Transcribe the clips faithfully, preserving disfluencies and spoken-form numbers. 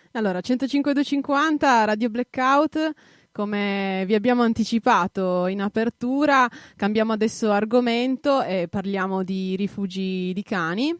Allora, centocinque duecentocinquanta Radio Blackout, come vi abbiamo anticipato in apertura, cambiamo adesso argomento e parliamo di rifugi di cani.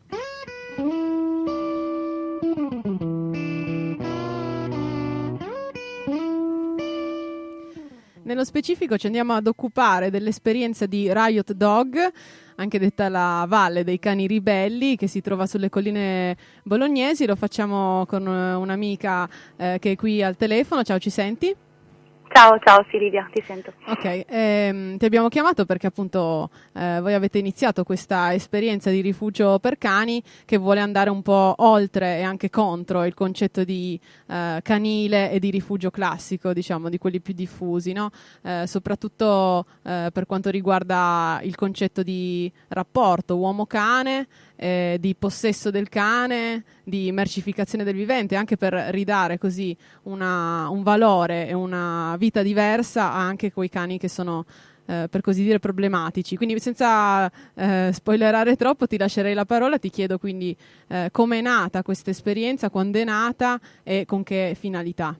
Nello specifico ci andiamo ad occupare dell'esperienza di Riot Dog, anche detta la Valle dei Cani Ribelli, che si trova sulle colline bolognesi. Lo facciamo con un'amica eh, che è qui al telefono. Ciao, ci senti? Ciao, ciao Silvia, ti sento. Ok, ehm, ti abbiamo chiamato perché appunto eh, voi avete iniziato questa esperienza di rifugio per cani che vuole andare un po' oltre e anche contro il concetto di eh, canile e di rifugio classico, diciamo, di quelli più diffusi, no? Eh, soprattutto eh, per quanto riguarda il concetto di rapporto uomo-cane, eh, di possesso del cane, di mercificazione del vivente, anche per ridare così una, un valore e una vita diversa anche quei cani che sono eh, per così dire problematici. Quindi senza eh, spoilerare troppo ti lascerei la parola, ti chiedo quindi eh, come è nata questa esperienza, quando è nata e con che finalità.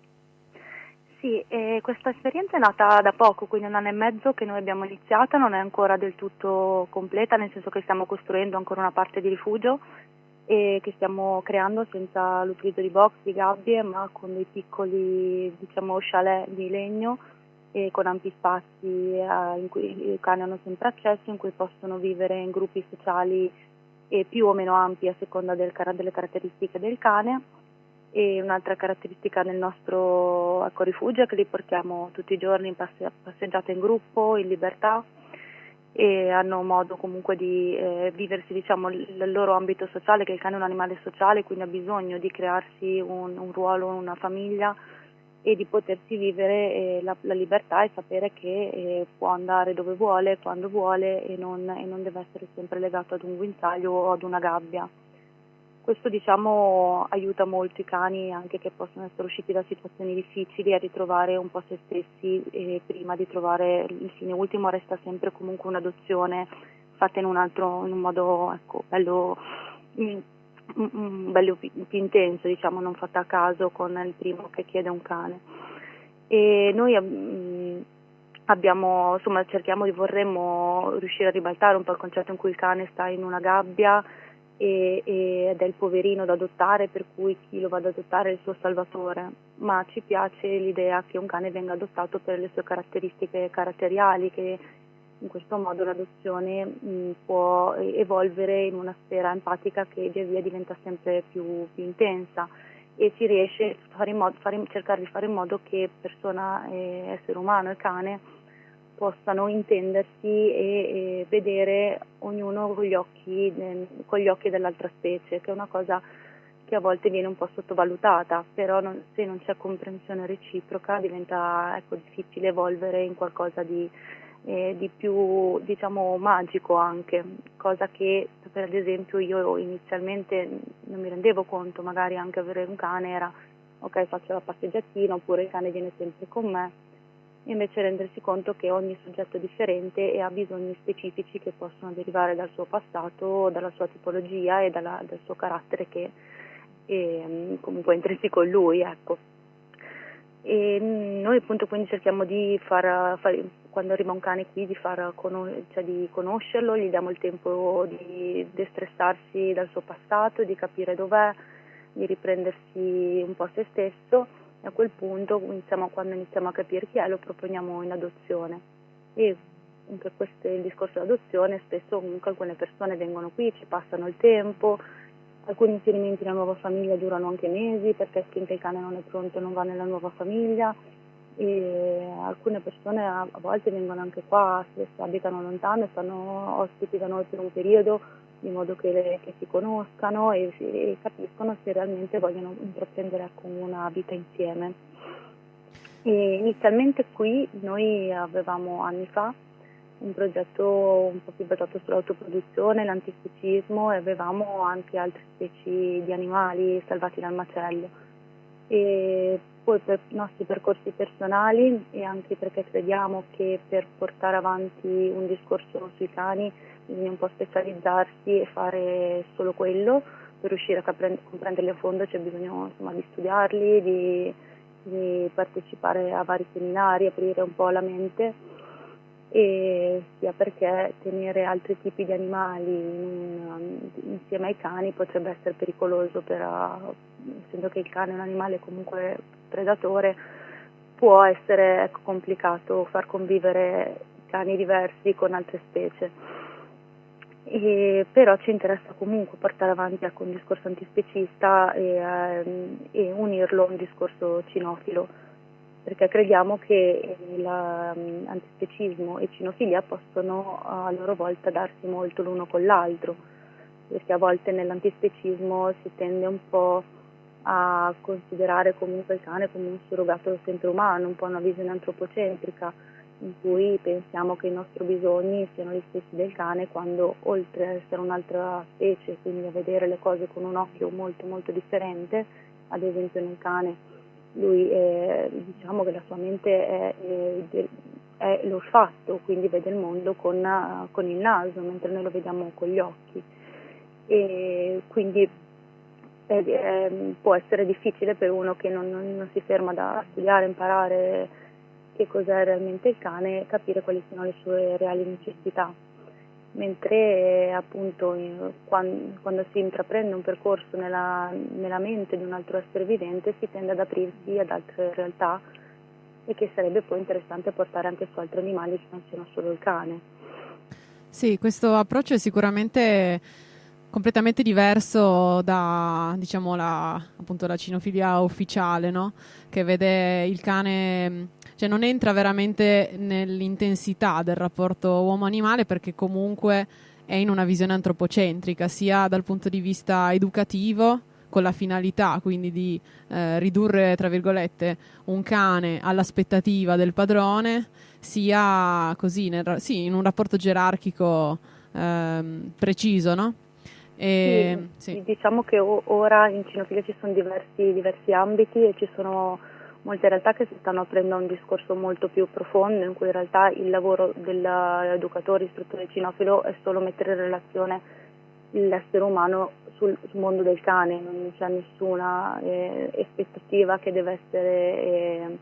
Sì, eh, questa esperienza è nata da poco, quindi un anno e mezzo che noi abbiamo iniziata, non è ancora del tutto completa, nel senso che stiamo costruendo ancora una parte di rifugio e che stiamo creando senza l'utilizzo di box, di gabbie, ma con dei piccoli, diciamo, chalet di legno e con ampi spazi eh, in cui i cani hanno sempre accesso, in cui possono vivere in gruppi sociali e più o meno ampi a seconda del, delle caratteristiche del cane. E un'altra caratteristica del nostro ecco, rifugio è che li portiamo tutti i giorni in passe- passeggiata in gruppo, in libertà, e hanno modo comunque di eh, viversi diciamo, il, il loro ambito sociale, che il cane è un animale sociale, quindi ha bisogno di crearsi un, un ruolo, una famiglia e di potersi vivere eh, la, la libertà e sapere che eh, può andare dove vuole, quando vuole e non, e non deve essere sempre legato ad un guinzaglio o ad una gabbia. Questo diciamo aiuta molto i cani anche che possono essere usciti da situazioni difficili a ritrovare un po' se stessi e prima di trovare il fine ultimo resta sempre comunque un'adozione fatta in un altro in un modo ecco bello mm, mm, bello più, più intenso, diciamo, non fatta a caso con il primo che chiede un cane. E noi mm, abbiamo insomma cerchiamo di vorremmo riuscire a ribaltare un po' il concetto in cui il cane sta in una gabbia E, ed è il poverino da adottare, per cui chi lo va ad adottare è il suo salvatore, ma ci piace l'idea che un cane venga adottato per le sue caratteristiche caratteriali, che in questo modo l'adozione mh, può evolvere in una sfera empatica che via via diventa sempre più, più intensa e si riesce a fare in modo, fare, cercare di fare in modo che persona, eh, essere umano e cane possano intendersi e, e vedere ognuno con gli occhi eh, con gli occhi dell'altra specie, che è una cosa che a volte viene un po' sottovalutata, però non, se non c'è comprensione reciproca diventa ecco, difficile evolvere in qualcosa di, eh, di più diciamo magico anche, cosa che per ad esempio io inizialmente non mi rendevo conto, magari anche avere un cane era ok faccio la passeggiatina oppure il cane viene sempre con me. Invece rendersi conto che ogni soggetto è differente e ha bisogni specifici che possono derivare dal suo passato, dalla sua tipologia e dalla, dal suo carattere che è comunque intrinseco in lui, ecco. E noi appunto quindi cerchiamo di far, far quando arriva un cane qui di, far, cioè di conoscerlo, gli diamo il tempo di destressarsi dal suo passato, di capire dov'è, di riprendersi un po' se stesso. E a quel punto iniziamo, quando iniziamo a capire chi è lo proponiamo in adozione e anche questo il discorso dell'adozione spesso comunque alcune persone vengono qui, ci passano il tempo, alcuni inserimenti nella nuova famiglia durano anche mesi perché finché il cane non è pronto non va nella nuova famiglia e alcune persone a, a volte vengono anche qua, se abitano lontano e stanno ospiti da noi per un periodo in modo che, le, che si conoscano e, e capiscono se realmente vogliono intraprendere con una vita insieme. E inizialmente qui noi avevamo anni fa un progetto un po' più basato sull'autoproduzione, l'antispecismo e avevamo anche altre specie di animali salvati dal macello. E poi per i nostri percorsi personali e anche perché crediamo che per portare avanti un discorso sui cani bisogna un po' specializzarsi e fare solo quello, per riuscire a capre- comprenderli a fondo c'è bisogno insomma, di studiarli, di, di partecipare a vari seminari, aprire un po' la mente, e sia perché tenere altri tipi di animali in, insieme ai cani potrebbe essere pericoloso, per, essendo che il cane è un animale comunque predatore, può essere ecco, complicato far convivere cani diversi con altre specie. E, però ci interessa comunque portare avanti ecco, un discorso antispecista e, ehm, e unirlo a un discorso cinofilo, perché crediamo che l'antispecismo e cinofilia possono a loro volta darsi molto l'uno con l'altro, perché a volte nell'antispecismo si tende un po' a considerare comunque il cane come un surrogato del sempre umano, un po' una visione antropocentrica, in cui pensiamo che i nostri bisogni siano gli stessi del cane, quando oltre ad essere un'altra specie, quindi a vedere le cose con un occhio molto molto differente, ad esempio nel cane lui è, diciamo che la sua mente è, è, è l'olfatto, quindi vede il mondo con, con il naso, mentre noi lo vediamo con gli occhi, e quindi è, è, può essere difficile per uno che non, non, non si ferma da studiare, imparare che cos'è realmente il cane, capire quali sono le sue reali necessità, mentre appunto quando, quando si intraprende un percorso nella, nella mente di un altro essere vivente si tende ad aprirsi ad altre realtà, e che sarebbe poi interessante portare anche su altri animali che non siano solo il cane. Sì, questo approccio è sicuramente completamente diverso da, diciamo, la, appunto, la cinofilia ufficiale, no? Che vede il cane, cioè non entra veramente nell'intensità del rapporto uomo-animale, perché comunque è in una visione antropocentrica, sia dal punto di vista educativo, con la finalità quindi di eh, ridurre, tra virgolette, un cane all'aspettativa del padrone, sia così, nel, sì, in un rapporto gerarchico ehm, preciso, no? E, sì, sì. diciamo che o- ora in cinofilia ci sono diversi, diversi ambiti, e ci sono molte realtà che si stanno aprendo a un discorso molto più profondo, in cui in realtà il lavoro dell'educatore, istruttore cinofilo è solo mettere in relazione l'essere umano sul, sul mondo del cane, non c'è nessuna eh, aspettativa che deve essere eh,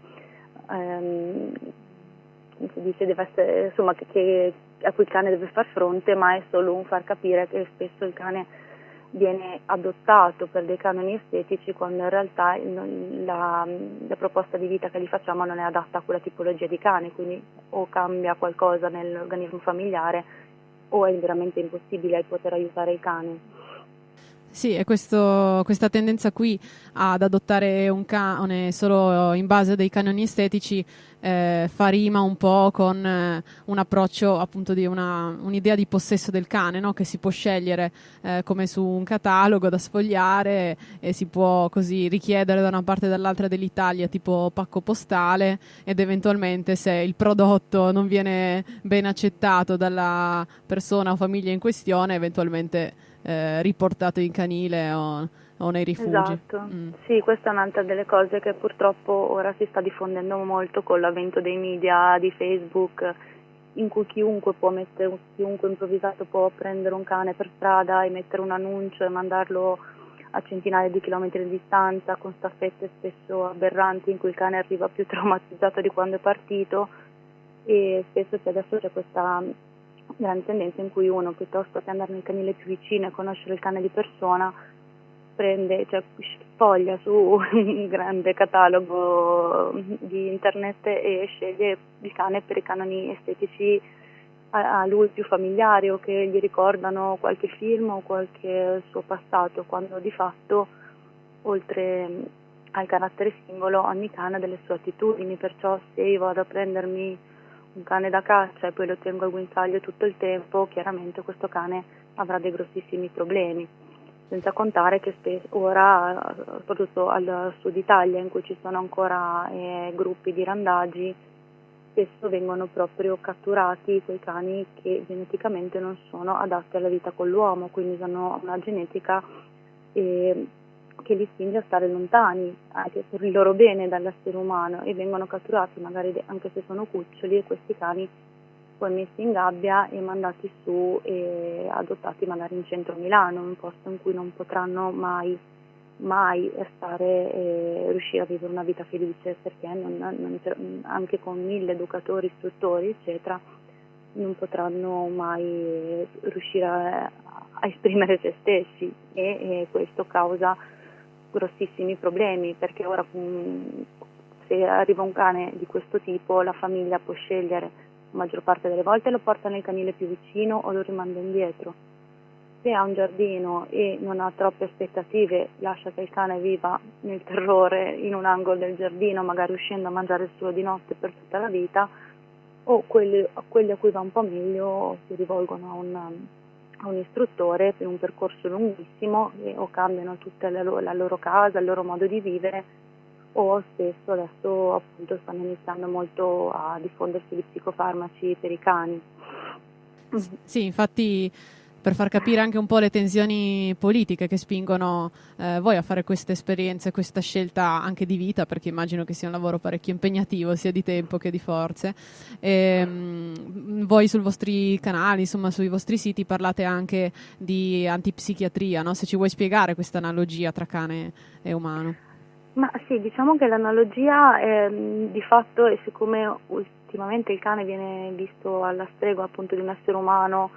ehm, come si dice, deve essere, insomma, che, che, a cui il cane deve far fronte, ma è solo un far capire che spesso il cane viene adottato per dei canoni estetici, quando in realtà il, la, la proposta di vita che gli facciamo non è adatta a quella tipologia di cane, quindi o cambia qualcosa nell'organismo familiare o è veramente impossibile poter aiutare il cane. Sì, e questo, questa tendenza qui ad adottare un cane solo in base a dei canoni estetici eh, fa rima un po' con eh, un approccio, appunto, di una, un'idea di possesso del cane, no? Che si può scegliere eh, come su un catalogo da sfogliare, e si può così richiedere da una parte e dall'altra dell'Italia, tipo pacco postale, ed eventualmente, se il prodotto non viene ben accettato dalla persona o famiglia in questione, eventualmente Eh, riportato in canile o, o nei rifugi. Esatto, Mm. sì, questa è un'altra delle cose che purtroppo ora si sta diffondendo molto con l'avvento dei media, di Facebook, in cui chiunque può mettere, chiunque improvvisato può prendere un cane per strada e mettere un annuncio e mandarlo a centinaia di chilometri di distanza, con staffette spesso aberranti, in cui il cane arriva più traumatizzato di quando è partito, e spesso adesso c'è questa grande tendenza in cui uno, piuttosto che andare nel canile più vicino e conoscere il cane di persona, prende, cioè sfoglia su un grande catalogo di internet e sceglie il cane per i canoni estetici a, a lui più familiari, o che gli ricordano qualche film o qualche suo passato, quando di fatto, oltre al carattere singolo, ogni cane ha delle sue attitudini. Perciò se io vado a prendermi un cane da caccia e poi lo tengo al guinzaglio tutto il tempo, chiaramente questo cane avrà dei grossissimi problemi. Senza contare che spesso, ora, soprattutto al sud Italia, in cui ci sono ancora eh, gruppi di randagi, spesso vengono proprio catturati quei cani che geneticamente non sono adatti alla vita con l'uomo, quindi hanno una genetica eh, che li spinge a stare lontani, anche per il loro bene, dall'essere umano, e vengono catturati magari anche se sono cuccioli, e questi cani poi messi in gabbia e mandati su e adottati magari in centro a Milano, un posto in cui non potranno mai, mai stare e riuscire a vivere una vita felice, perché non, non, anche con mille educatori, istruttori, eccetera, non potranno mai riuscire a, a esprimere se stessi e, e questo causa grossissimi problemi, perché ora mh, se arriva un cane di questo tipo la famiglia può scegliere, la maggior parte delle volte lo porta nel canile più vicino o lo rimanda indietro. Se ha un giardino e non ha troppe aspettative, lascia che il cane viva nel terrore in un angolo del giardino, magari uscendo a mangiare solo di notte per tutta la vita, o quelli, quelli a cui va un po' meglio si rivolgono a un, a un istruttore per un percorso lunghissimo e, o cambiano tutta la loro, la loro casa, il loro modo di vivere, o spesso adesso appunto stanno iniziando molto a diffondersi gli psicofarmaci per i cani. Sì, infatti, per far capire anche un po' le tensioni politiche che spingono eh, voi a fare queste esperienze, questa scelta anche di vita, perché immagino che sia un lavoro parecchio impegnativo sia di tempo che di forze. E, mh, voi sui vostri canali, insomma sui vostri siti, parlate anche di antipsichiatria, no? Se ci vuoi spiegare questa analogia tra cane e umano. Ma sì, diciamo che l'analogia è, di fatto, e siccome ultimamente il cane viene visto alla stregua appunto di un essere umano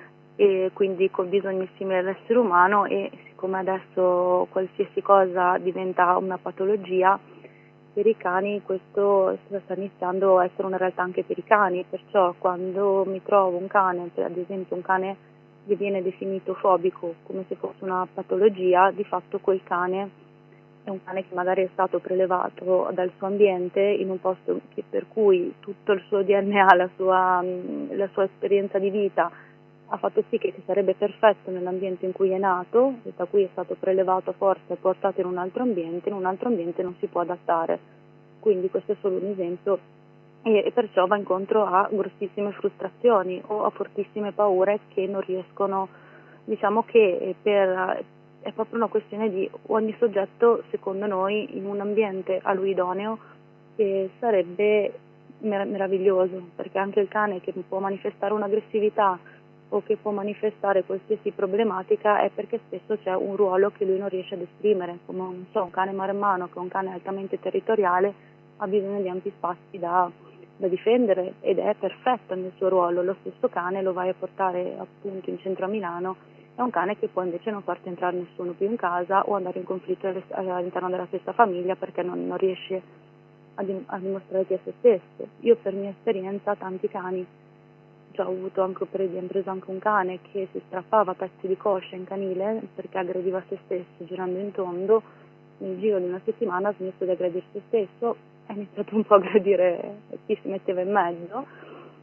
e quindi con bisogni simili all'essere umano, e siccome adesso qualsiasi cosa diventa una patologia, per i cani questo sta iniziando a essere una realtà anche per i cani, perciò quando mi trovo un cane, ad esempio un cane che viene definito fobico come se fosse una patologia, di fatto quel cane è un cane che magari è stato prelevato dal suo ambiente in un posto che, per cui tutto il suo D N A, la sua, la sua esperienza di vita ha fatto sì che, che sarebbe perfetto nell'ambiente in cui è nato, e da cui è stato prelevato a forza e portato in un altro ambiente, in un altro ambiente non si può adattare. Quindi questo è solo un esempio, e, e perciò va incontro a grossissime frustrazioni o a fortissime paure che non riescono, diciamo che per... è proprio una questione di ogni soggetto, secondo noi, in un ambiente a lui idoneo, che sarebbe mer- meraviglioso, perché anche il cane che può manifestare un'aggressività o che può manifestare qualsiasi problematica è perché spesso c'è un ruolo che lui non riesce ad esprimere, come non so, un cane maremmano, che è un cane altamente territoriale, ha bisogno di ampi spazi da, da difendere ed è perfetto nel suo ruolo. Lo stesso cane lo vai a portare appunto in centro a Milano, è un cane che può invece non farti entrare nessuno più in casa o andare in conflitto all'interno della stessa famiglia perché non, non riesce a, dim- a dimostrarti a se stesso. Io per mia esperienza tanti cani, cioè, ho avuto anche per esempio preso anche un cane che si strappava pezzi di coscia in canile perché aggrediva se stesso girando in tondo, nel giro di una settimana ha smesso di aggredire se stesso, ha iniziato un po' a aggredire chi si metteva in mezzo,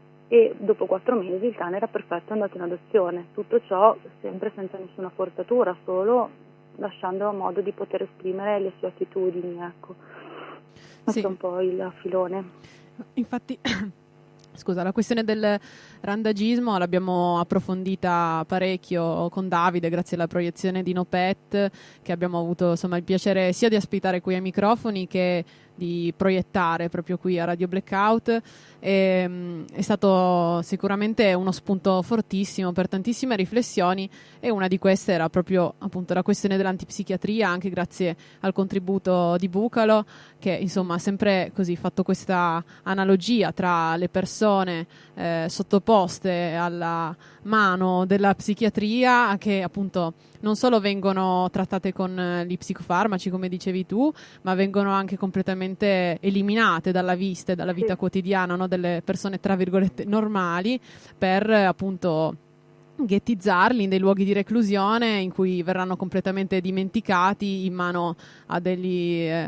e dopo quattro mesi il cane era perfetto, è andato in adozione. Tutto ciò sempre senza nessuna forzatura, solo lasciando modo di poter esprimere le sue attitudini, ecco. Questo sì. È un po' il filone. Infatti, scusa, la questione del randagismo l'abbiamo approfondita parecchio con Davide grazie alla proiezione di No Pet, che abbiamo avuto insomma il piacere sia di ospitare qui ai microfoni che di proiettare proprio qui a Radio Blackout. E, mh, è stato sicuramente uno spunto fortissimo per tantissime riflessioni, e una di queste era proprio appunto la questione dell'antipsichiatria, anche grazie al contributo di Bucalo, che insomma ha sempre così fatto questa analogia tra le persone eh, sottoposte alla mano della psichiatria, che appunto non solo vengono trattate con gli psicofarmaci come dicevi tu, ma vengono anche completamente eliminate dalla vista e dalla vita sì. quotidiana, no, delle persone tra virgolette normali, per appunto ghettizzarli in dei luoghi di reclusione in cui verranno completamente dimenticati in mano a degli eh,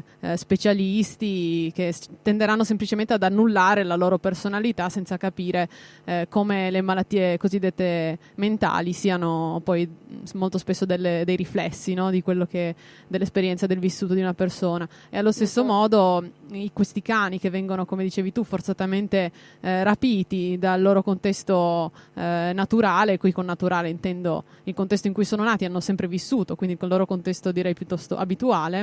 specialisti che tenderanno semplicemente ad annullare la loro personalità senza capire eh, come le malattie cosiddette mentali siano poi molto spesso delle, dei riflessi, no, di quello che dell'esperienza del vissuto di una persona. E allo stesso okay. modo i, questi cani che vengono, come dicevi tu, forzatamente eh, rapiti dal loro contesto eh, naturale, qui con naturale intendo il contesto in cui sono nati, hanno sempre vissuto, quindi col loro contesto direi piuttosto abituale,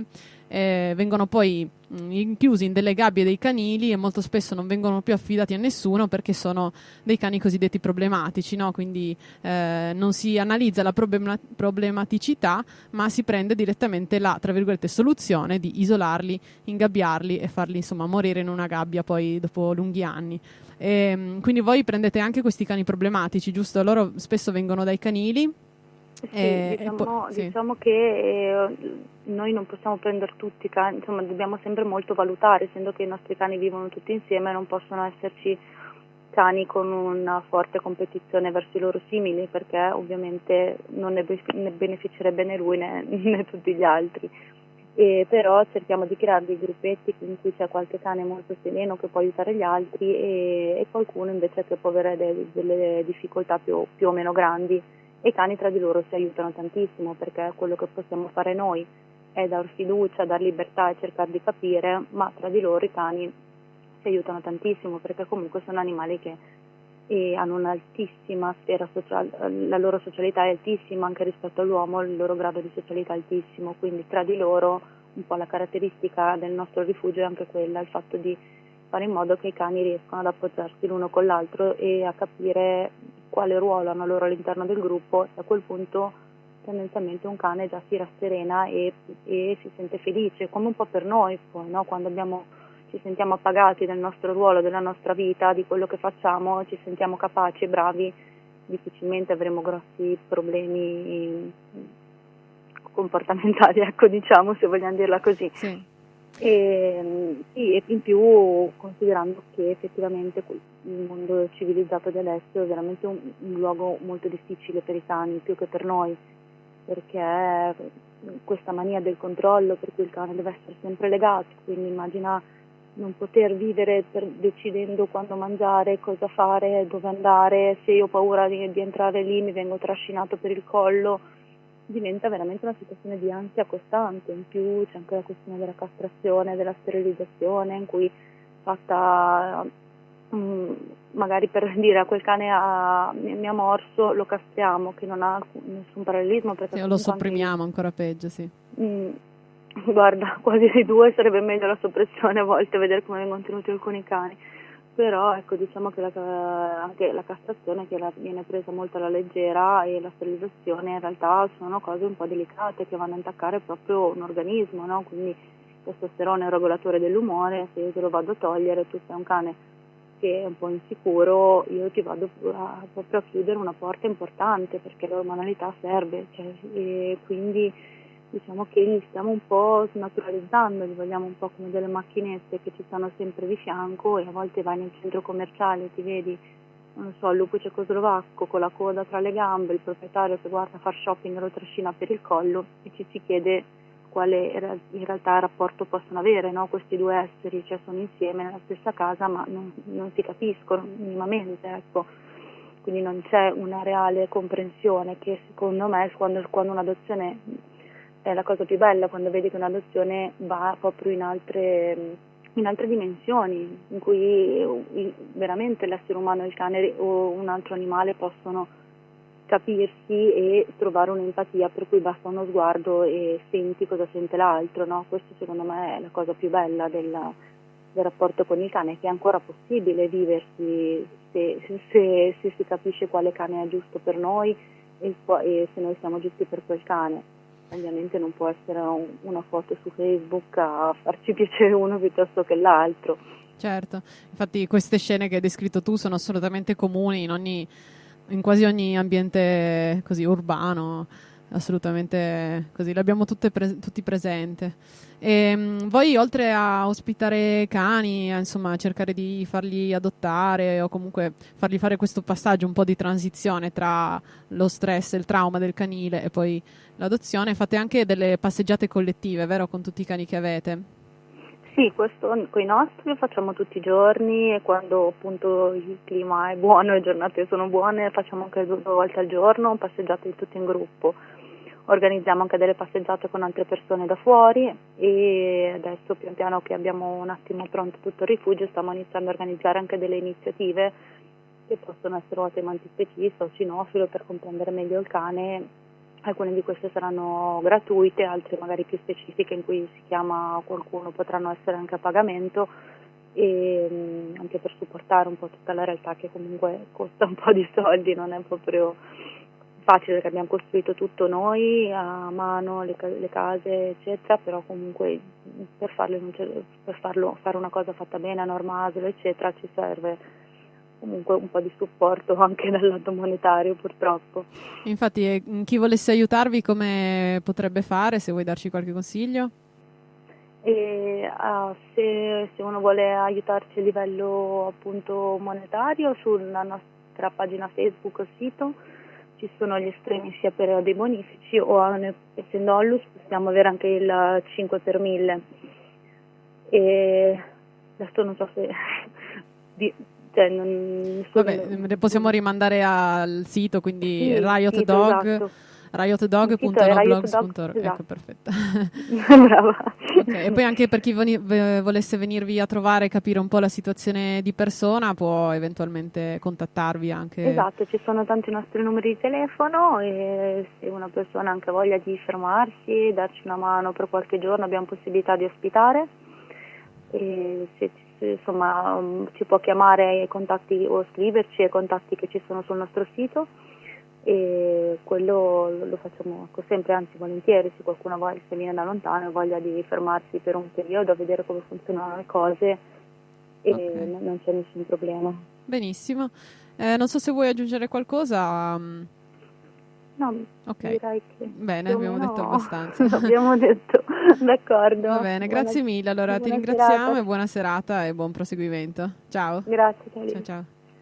eh, vengono poi mh, inchiusi in delle gabbie dei canili e molto spesso non vengono più affidati a nessuno perché sono dei cani cosiddetti problematici, no? Quindi eh, non si analizza la problema- problematicità, ma si prende direttamente la, tra virgolette, soluzione di isolarli, ingabbiarli e farli insomma morire in una gabbia poi dopo lunghi anni. E, quindi voi prendete anche questi cani problematici, giusto? Loro spesso vengono dai canili. Sì, E, e poi, diciamo, sì. diciamo che eh, noi non possiamo prendere tutti i cani, insomma dobbiamo sempre molto valutare, essendo che i nostri cani vivono tutti insieme, non possono esserci cani con una forte competizione verso i loro simili, perché ovviamente non ne, be- ne beneficerebbe né lui né, né tutti gli altri. E però cerchiamo di creare dei gruppetti in cui c'è qualche cane molto sereno che può aiutare gli altri e, e qualcuno invece che può avere de- delle difficoltà più, più o meno grandi, e i cani tra di loro si aiutano tantissimo, perché quello che possiamo fare noi è dar fiducia, dar libertà e cercare di capire, ma tra di loro i cani si aiutano tantissimo, perché comunque sono animali che e hanno un'altissima sfera sociale, la loro socialità è altissima anche rispetto all'uomo, il loro grado di socialità è altissimo, quindi tra di loro un po' la caratteristica del nostro rifugio è anche quella, il fatto di fare in modo che i cani riescano ad appoggiarsi l'uno con l'altro e a capire quale ruolo hanno loro all'interno del gruppo, e a quel punto tendenzialmente un cane già si rasserena e, e si sente felice, come un po' per noi poi, no? Quando abbiamo ci sentiamo appagati del nostro ruolo, della nostra vita, di quello che facciamo, ci sentiamo capaci e bravi, difficilmente avremo grossi problemi comportamentali, ecco, diciamo, se vogliamo dirla così. Sì. E, sì, e in più considerando che effettivamente il mondo civilizzato di adesso è veramente un, un luogo molto difficile per i cani, più che per noi, perché questa mania del controllo per cui il cane deve essere sempre legato, quindi immagina non poter vivere per, decidendo quando mangiare, cosa fare, dove andare, se io ho paura di, di entrare lì mi vengo trascinato per il collo, diventa veramente una situazione di ansia costante. In più c'è anche la questione della castrazione, della sterilizzazione, in cui fatta mh, magari per dire a quel cane ha, mi ha morso, lo castriamo, che non ha nessun parallelismo, perché Sì, lo sopprimiamo, anche... ancora peggio, sì. Mh, Guarda, quasi di due sarebbe meglio la soppressione a volte, vedere come vengono tenuti alcuni cani, però ecco, diciamo che la, anche la castrazione che la, viene presa molto alla leggera e la sterilizzazione in realtà sono cose un po' delicate che vanno a intaccare proprio un organismo, no? Quindi il testosterone è un regolatore dell'umore, se io te lo vado a togliere, tu sei un cane che è un po' insicuro, io ti vado a, proprio a chiudere una porta importante, perché l'ormonalità serve, cioè, e quindi diciamo che li stiamo un po' snaturalizzando, li vogliamo un po' come delle macchinette che ci stanno sempre di fianco, e a volte vai nel centro commerciale e ti vedi, non so, il lupo cecoslovacco con la coda tra le gambe, il proprietario che guarda a far shopping e lo trascina per il collo, e ci si chiede quale in realtà rapporto possono avere, no? Questi due esseri, cioè sono insieme nella stessa casa ma non, non si capiscono minimamente, ecco. Quindi non c'è una reale comprensione, che secondo me quando, quando un'adozione è la cosa più bella, quando vedi che un'adozione va proprio in altre, in altre dimensioni, in cui veramente l'essere umano e il cane o un altro animale possono capirsi e trovare un'empatia, per cui basta uno sguardo e senti cosa sente l'altro, no? Questo secondo me è la cosa più bella del, del rapporto con il cane, che è ancora possibile viversi se, se, se si capisce quale cane è giusto per noi e, e se noi siamo giusti per quel cane. Ovviamente non può essere un, una foto su Facebook a farci piacere uno piuttosto che l'altro. Certo, infatti queste scene che hai descritto tu sono assolutamente comuni in ogni, in quasi ogni ambiente così urbano, assolutamente così, le abbiamo tutte pre- tutti presente. E, mh, voi oltre a ospitare cani, a, insomma, cercare di farli adottare o comunque fargli fare questo passaggio un po' di transizione tra lo stress e il trauma del canile e poi l'adozione, fate anche delle passeggiate collettive, vero, con tutti i cani che avete? Sì, questo con i nostri lo facciamo tutti i giorni, e quando appunto il clima è buono e le giornate sono buone facciamo anche due volte al giorno passeggiate tutti in gruppo. Organizziamo anche delle passeggiate con altre persone da fuori, e adesso pian piano che abbiamo un attimo pronto tutto il rifugio stiamo iniziando a organizzare anche delle iniziative che possono essere o a tema antispecista o cinofilo, per comprendere meglio il cane alcune di queste saranno gratuite, altre magari più specifiche in cui si chiama qualcuno potranno essere anche a pagamento, e mh, anche per supportare un po' tutta la realtà che comunque costa un po' di soldi, non è proprio facile perché abbiamo costruito tutto noi a mano, le, ca- le case eccetera, però comunque per farlo, in un cer- per farlo fare una cosa fatta bene a norma A S L eccetera ci serve comunque un po' di supporto anche dal lato monetario, purtroppo. Infatti, eh, chi volesse aiutarvi come potrebbe fare, se vuoi darci qualche consiglio? E uh, se, se uno vuole aiutarci a livello appunto monetario, sulla nostra pagina Facebook o sito ci sono gli estremi sia per dei bonifici, o a- essendo Onlus possiamo avere anche il cinque per mille, e adesso non so se di, cioè non, nessuno- Vabbè, possiamo rimandare al sito, quindi Sì, Riot sito, Dog, esatto. riot dog punto Il sito è noblogs riot punto org. dog, Ecco, esatto. perfetto. Brava. Ok, e poi anche per chi veni- v- volesse venirvi a trovare e capire un po' la situazione di persona, può eventualmente contattarvi anche. Esatto, ci sono tanti nostri numeri di telefono, e se una persona ha anche voglia di fermarsi, darci una mano per qualche giorno, abbiamo possibilità di ospitare, e se, se, insomma um, ci può chiamare ai contatti o scriverci ai contatti che ci sono sul nostro sito, e quello lo, lo facciamo sempre, anzi volentieri, se qualcuno voglia, se viene da lontano e voglia di fermarsi per un periodo a vedere come funzionano le cose, e Ok. non, non c'è nessun problema. Benissimo. Eh, non so se vuoi aggiungere qualcosa. mm, No, Ok, direi che bene, più o abbiamo meno detto abbastanza. l'abbiamo detto, d'accordo. Va bene, Buona- grazie mille. Allora ti buona ringraziamo serata. e buona serata e buon proseguimento. Ciao. Grazie, Ciao Carina. ciao.